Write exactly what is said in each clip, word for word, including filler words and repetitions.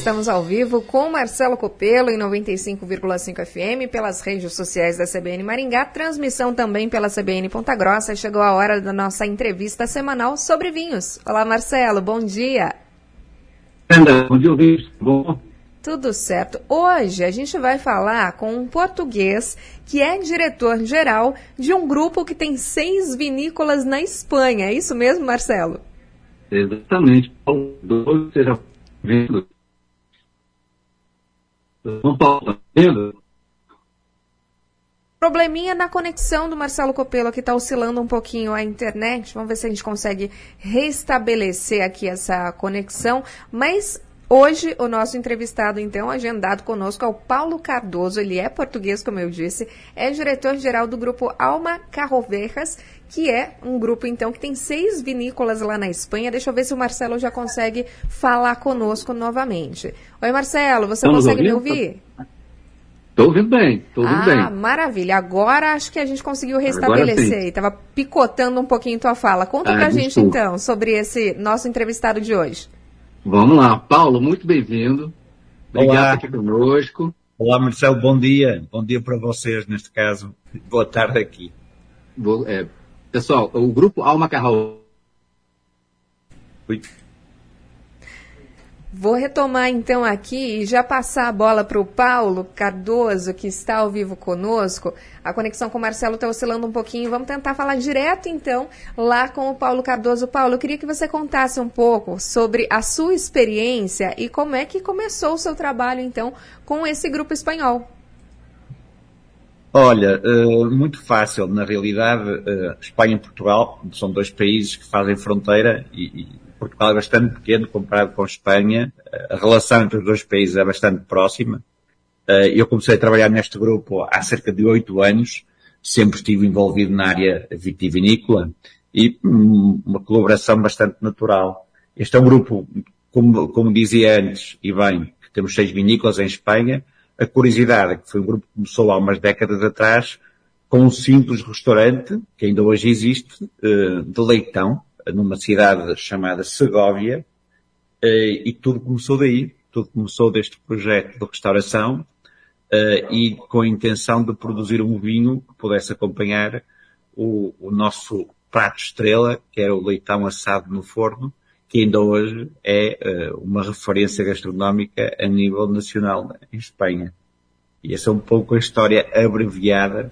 estamos ao vivo com Marcelo Copelo em noventa e cinco vírgula cinco F M, pelas redes sociais da C B N Maringá, transmissão também pela C B N Ponta Grossa. Chegou a hora da nossa entrevista semanal sobre vinhos. Olá, Marcelo, bom dia. Bom dia, ouvinte. Bom. Tudo certo. Hoje a gente vai falar com um português que é diretor-geral de um grupo que tem seis vinícolas na Espanha. É isso mesmo, Marcelo? Exatamente. Paulo, seja bem-vindo. São Paulo, tá vendo? Probleminha na conexão do Marcelo Copelo, que está oscilando um pouquinho a internet. Vamos ver se a gente consegue restabelecer aqui essa conexão. Mas hoje o nosso entrevistado, então, agendado conosco é o Paulo Cardoso. Ele é português, como eu disse, é diretor-geral do grupo Alma Carrovejas, que é um grupo, então, que tem seis vinícolas lá na Espanha. Deixa eu ver se o Marcelo já consegue falar conosco novamente. Oi, Marcelo, você Estamos consegue ouvindo? me ouvir? Estou ouvindo bem, estou ouvindo ah, bem. Ah, maravilha. Agora acho que a gente conseguiu restabelecer. Estava picotando um pouquinho tua fala. Conta ah, pra desculpa. gente, então, sobre esse nosso entrevistado de hoje. Vamos lá. Paulo, muito bem-vindo. Obrigado Olá. por aqui conosco. Olá, Marcelo, bom dia. Bom dia para vocês, neste caso. Boa tarde aqui. Vou, é, pessoal, o grupo Alma Carrovejas. Vou retomar então aqui e já passar a bola para o Paulo Cardoso, que está ao vivo conosco. A conexão com o Marcelo está oscilando um pouquinho. Vamos tentar falar direto então lá com o Paulo Cardoso. Paulo, eu queria que você contasse um pouco sobre a sua experiência e como é que começou o seu trabalho então com esse grupo espanhol. Olha, uh, muito fácil. Na realidade, uh, Espanha e Portugal são dois países que fazem fronteira e, e Portugal é bastante pequeno comparado com a Espanha. A relação entre os dois países é bastante próxima. Eu comecei a trabalhar neste grupo há cerca de oito anos. Sempre estive envolvido na área vitivinícola e uma colaboração bastante natural. Este é um grupo, como, como dizia antes, e bem, que temos seis vinícolas em Espanha. A curiosidade é que foi um grupo que começou há umas décadas atrás com um simples restaurante, que ainda hoje existe, de leitão, numa cidade chamada Segóvia, e tudo começou daí, tudo começou deste projeto de restauração e com a intenção de produzir um vinho que pudesse acompanhar o, o nosso prato estrela, que era o leitão assado no forno, que ainda hoje é uma referência gastronómica a nível nacional em Espanha. E essa é um pouco a história abreviada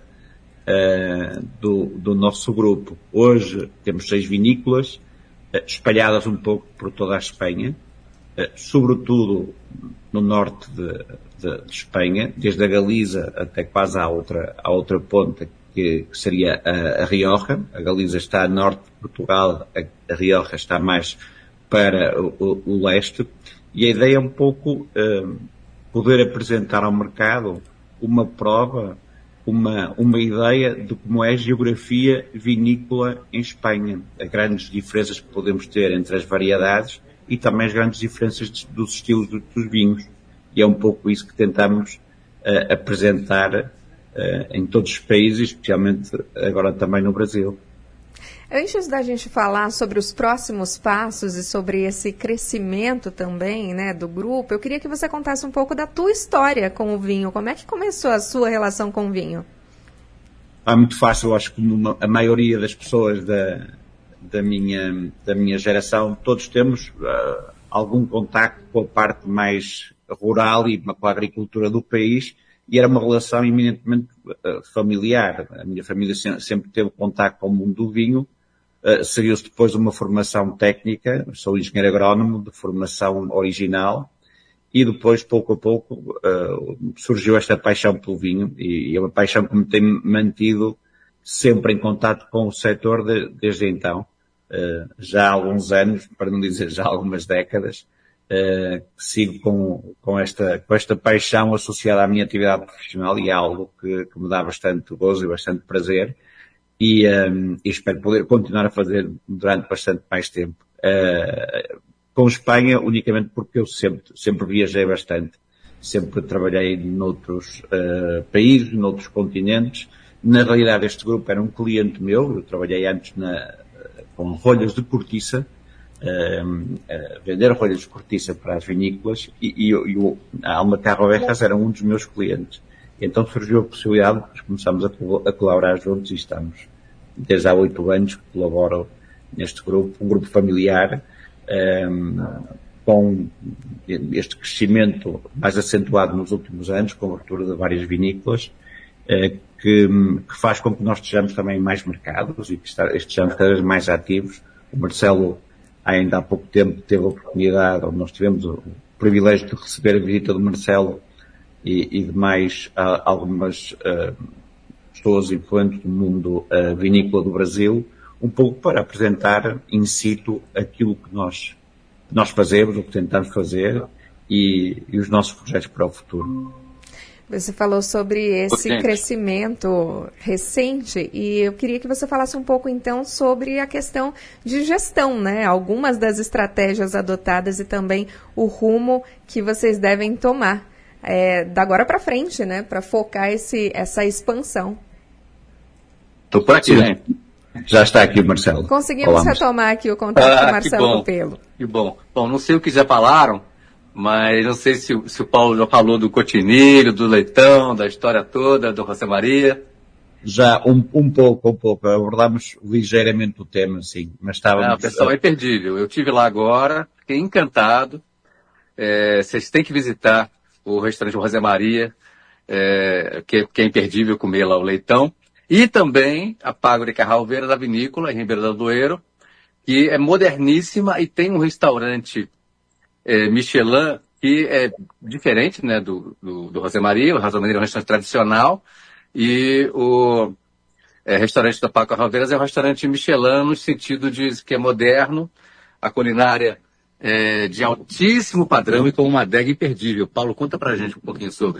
Uh, do, do nosso grupo. Hoje temos seis vinícolas uh, espalhadas um pouco por toda a Espanha, uh, sobretudo no norte de, de, de Espanha, desde a Galiza até quase à outra, à outra ponta, que, que seria a, a Rioja. A Galiza está a norte de Portugal, a, a Rioja está mais para o, o, o leste, e a ideia é um pouco uh, poder apresentar ao mercado uma prova, Uma, uma ideia de como é a geografia vinícola em Espanha, as grandes diferenças que podemos ter entre as variedades e também as grandes diferenças de, dos estilos dos, dos vinhos. E é um pouco isso que tentamos uh, apresentar uh, em todos os países, especialmente agora também no Brasil. Antes da gente falar sobre os próximos passos e sobre esse crescimento também, né, do grupo, eu queria que você contasse um pouco da tua história com o vinho. Como é que começou a sua relação com o vinho? É muito fácil, acho que a maioria das pessoas da, da, minha, da minha geração, todos temos uh, algum contacto com a parte mais rural e com a agricultura do país, e era uma relação eminentemente uh, familiar. A minha família sempre teve contacto com o mundo do vinho. Uh, seguiu-se depois uma formação técnica, sou engenheiro agrónomo de formação original, e depois, pouco a pouco, uh, surgiu esta paixão pelo vinho, e, e é uma paixão que me tem mantido sempre em contato com o setor de, desde então, uh, já há alguns anos, para não dizer já há algumas décadas, uh, sigo com, com, esta, com esta paixão associada à minha atividade profissional, e é algo que, que me dá bastante gozo e bastante prazer. E, um, e espero poder continuar a fazer durante bastante mais tempo. Uh, com Espanha, unicamente porque eu sempre, sempre viajei bastante. Sempre trabalhei noutros uh, países, noutros continentes. Na realidade, este grupo era um cliente meu. Eu trabalhei antes na, com rolhas de cortiça uh, uh, vender rolhas de cortiça para as vinícolas e, e, e o, a Almacar Ovejas era um dos meus clientes. E então surgiu a possibilidade, nós começamos a, a colaborar juntos e estamos, desde há oito anos que colaboro neste grupo, um grupo familiar, um, com este crescimento mais acentuado nos últimos anos, com a abertura de várias vinícolas, uh, que, que faz com que nós estejamos também mais mercados e que estejamos cada vez mais ativos. O Marcelo, ainda há pouco tempo, teve a oportunidade, ou nós tivemos o privilégio de receber a visita do Marcelo e, e de mais uh, algumas uh, pessoas influentes do mundo uh, vinícola do Brasil, um pouco para apresentar in situ aquilo que nós, que nós fazemos, o que tentamos fazer e, e os nossos projetos para o futuro. Você falou sobre esse Potente. crescimento recente e eu queria que você falasse um pouco, então, sobre a questão de gestão, né? Algumas das estratégias adotadas e também o rumo que vocês devem tomar é, da agora para frente, né? Para focar esse, essa expansão. Estou por aqui, né? Já está aqui o Marcelo. Conseguimos Olá, retomar aqui o contato ah, com o Marcelo Copelo. Que bom. Bom, não sei o que já falaram, mas não sei se, se o Paulo já falou do cotinilho, do leitão, da história toda, do José Maria. Já um, um pouco, um pouco. Abordamos ligeiramente o tema, sim. Mas estávamos... Não, o pessoal é imperdível. Eu estive lá agora, fiquei encantado. É, vocês têm que visitar o restaurante José Maria, é, que, que é imperdível comer lá o leitão. E também a Pago de Carralveira da Vinícola, em Ribeirão do Douro, que é moderníssima e tem um restaurante É, Michelin, que é diferente, né, do, do, do José Maria. O José Maria é um restaurante tradicional e o é, restaurante da Paco Carralveiras é um restaurante Michelin no sentido de que é moderno, a culinária é de altíssimo padrão e com uma adega imperdível. Paulo, conta pra gente um pouquinho sobre.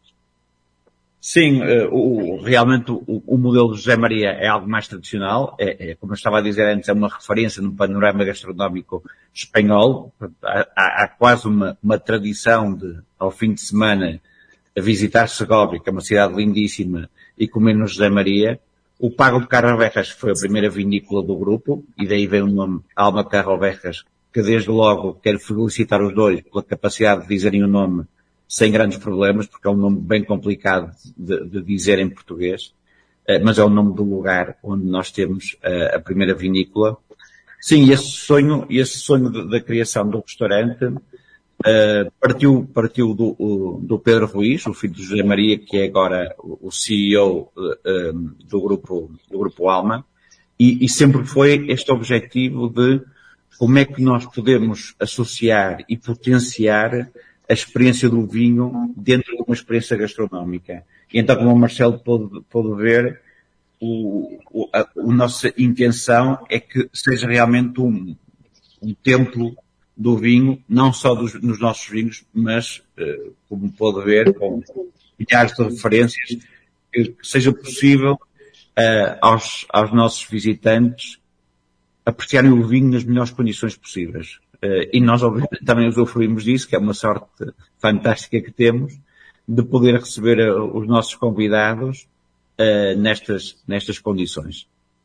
Sim, uh, o, realmente o, o modelo do José Maria é algo mais tradicional, é, é, como eu estava a dizer antes, é uma referência no panorama gastronómico espanhol. Há, há, há quase uma, uma tradição de, ao fim de semana, a visitar Segovia, que é uma cidade lindíssima, e comer no José Maria. O Pago de Carralvejas foi a primeira vinícola do grupo, e daí vem o nome Alma Carralvejas, que desde logo quero felicitar os dois pela capacidade de dizerem o nome sem grandes problemas, porque é um nome bem complicado de, de dizer em português, mas é o nome do lugar onde nós temos a, a primeira vinícola. Sim, esse sonho, esse sonho da criação do restaurante uh, partiu, partiu do, o, do Pedro Ruiz, o filho de José Maria, que é agora o, o C E O uh, do grupo, do grupo Alma, e, e sempre foi este objetivo de como é que nós podemos associar e potenciar a experiência do vinho dentro de uma experiência gastronómica. E então, como o Marcelo pôde, pôde ver, o, o, a, a nossa intenção é que seja realmente um, um templo do vinho, não só dos, nos nossos vinhos, mas, uh, como pôde ver, com milhares de referências, que seja possível uh, aos, aos nossos visitantes apreciarem o vinho nas melhores condições possíveis. Uh, e nós, obviamente, também usufruímos disso, que é uma sorte fantástica que temos, de poder receber uh, os nossos convidados uh, nestas, nestas condições.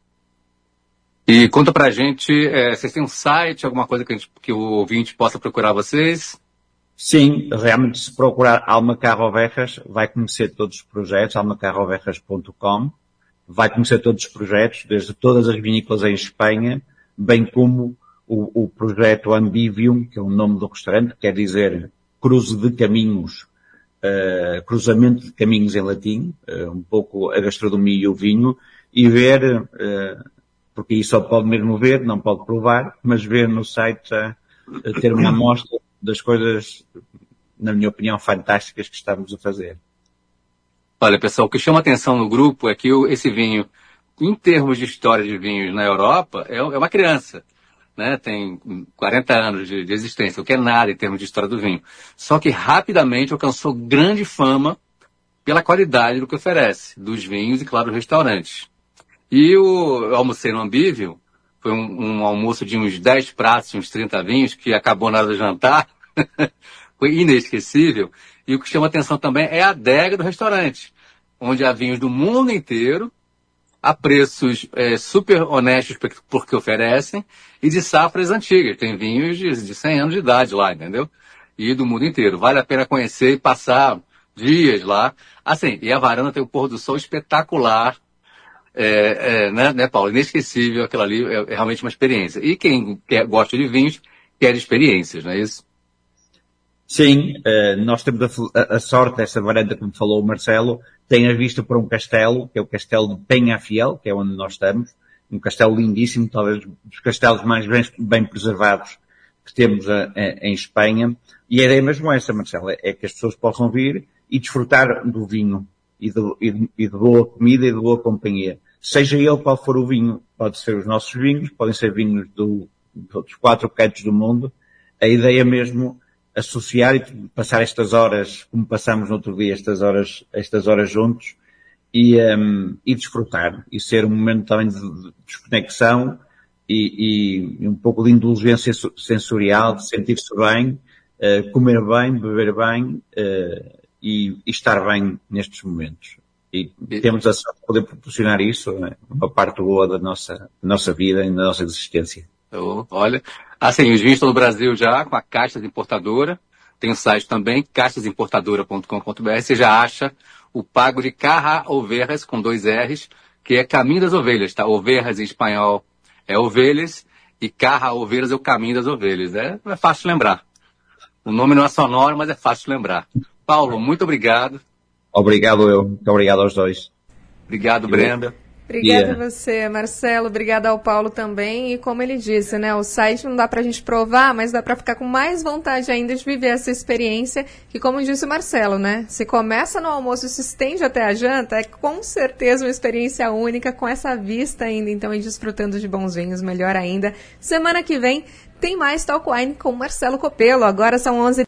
E conta pra gente, é, vocês têm um site, alguma coisa que, a gente, que o ouvinte possa procurar vocês? Sim, realmente, se procurar Alma Carralvejas, vai conhecer todos os projetos, alma carralvejas ponto com, vai conhecer todos os projetos, desde todas as vinícolas em Espanha, bem como O, o projeto Ambivium, que é o nome do restaurante, quer dizer cruze de caminhos, uh, cruzamento de caminhos em latim, uh, um pouco a gastronomia e o vinho, e ver, uh, porque aí só pode mesmo ver, não pode provar, mas ver no site já uh, ter uma amostra das coisas, na minha opinião, fantásticas que estamos a fazer. Olha, pessoal, o que chama atenção no grupo é que esse vinho, em termos de história de vinhos na Europa, é, é uma criança. Né, tem quarenta anos de, de existência, o que é nada em termos de história do vinho. Só que rapidamente alcançou grande fama pela qualidade do que oferece, dos vinhos e, claro, dos restaurantes. E o eu almocei no Ambivium, foi um, um almoço de uns dez pratos, uns trinta vinhos, que acabou na hora do jantar, foi inesquecível. E o que chama atenção também é a adega do restaurante, onde há vinhos do mundo inteiro, a preços é, super honestos porque oferecem, e de safras antigas. Tem vinhos de, de cem anos de idade lá, entendeu? E do mundo inteiro. Vale a pena conhecer e passar dias lá. Assim, e a varanda tem um pôr do sol espetacular, é, é, né, né, Paulo? Inesquecível, aquilo ali é, é realmente uma experiência. E quem quer, gosta de vinhos, quer experiências, não é isso? Sim, uh, nós temos a, a sorte, essa varanda, como falou o Marcelo, tem a vista para um castelo, que é o castelo de Penhafiel, que é onde nós estamos, um castelo lindíssimo, talvez dos castelos mais bem, bem preservados que temos a, a, em Espanha. E a ideia mesmo é essa, Marcelo, é, é que as pessoas possam vir e desfrutar do vinho e de, e, de, e de boa comida e de boa companhia. Seja ele qual for o vinho, pode ser os nossos vinhos, podem ser vinhos do, dos quatro cantos do mundo. A ideia mesmo associar e passar estas horas, como passamos no outro dia, estas horas, estas horas juntos, e, um, e desfrutar, e ser um momento também de, de desconexão e, e um pouco de indulgência sensorial, de sentir-se bem, uh, comer bem, beber bem, uh, e, e estar bem nestes momentos. E temos a sorte de poder proporcionar isso, né? Uma parte boa da nossa, da nossa vida e da nossa existência. Oh, olha, assim, os vinhos estão no Brasil já, com a Castas Importadora, tem o site também, castas importadora ponto com ponto b r, você já acha o pago de Carra Ovejas, com dois R's, que é Caminho das Ovelhas, tá? Ovejas em espanhol é ovelhas, e Carra Ovelhas é o Caminho das Ovelhas, é, é fácil de lembrar. O nome não é sonoro, mas é fácil de lembrar. Paulo, muito obrigado. Obrigado eu, muito obrigado aos dois. Obrigado, Brenda. Obrigada Yeah. a você, Marcelo. Obrigada ao Paulo também. E como ele disse, né, o site não dá pra gente provar, mas dá pra ficar com mais vontade ainda de viver essa experiência, que como disse o Marcelo, né, se começa no almoço e se estende até a janta, é com certeza uma experiência única, com essa vista ainda, então, e desfrutando de bons vinhos, melhor ainda. Semana que vem tem mais Talk Wine com Marcelo Copelo. Agora são onze